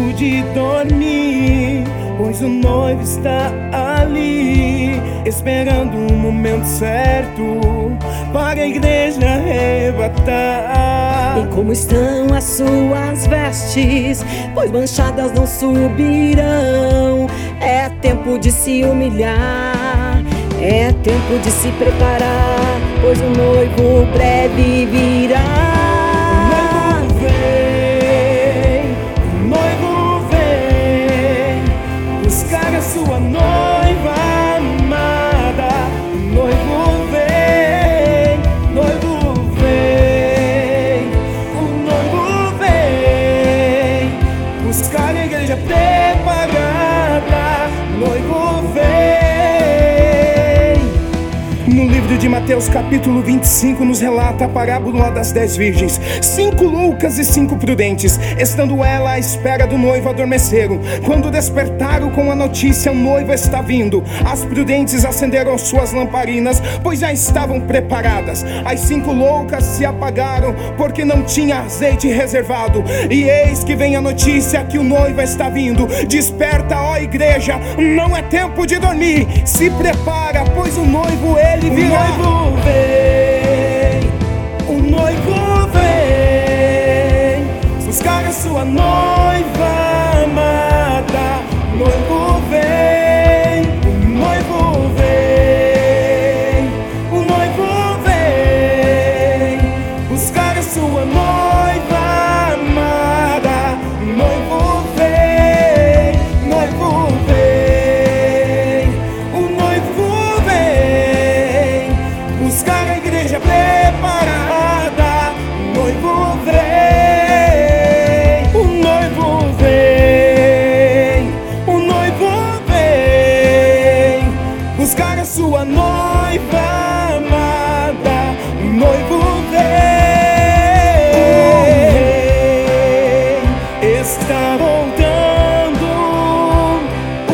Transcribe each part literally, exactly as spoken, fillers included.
tempo de dormir, pois o noivo está ali, esperando o momento certo para a igreja arrebatar. E como estão as suas vestes, pois manchadas não subirão. É tempo de se humilhar, é tempo de se preparar, pois o noivo breve virá. Sua noiva amada, o noivo vem, noivo vem, o noivo vem buscar a igreja preparada, noivo vem. No livro de Mateus capítulo vinte e cinco nos relata a parábola das dez virgens. Cinco loucas e cinco prudentes, estando ela à espera do noivo, adormeceram. Quando despertaram com a notícia, o noivo está vindo. As prudentes acenderam suas lamparinas, pois já estavam preparadas. As cinco loucas se apagaram, porque não tinha azeite reservado. E eis que vem a notícia que o noivo está vindo. Desperta, ó igreja, não é tempo de dormir. Se prepara, pois o noivo ele virá. O noivo vem, o noivo vem buscar a sua noiva amada. O noivo vem, o noivo vem, o noivo vem buscar a sua noiva amada. O noivo vem, o noivo vem, o noivo vem buscar a igreja preparada. O noivo vem, o noivo vem, o noivo vem buscar a sua noiva amada. O noivo vem, está voltando, o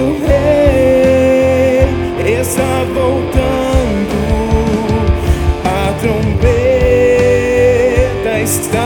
rei está voltando. A trombeta está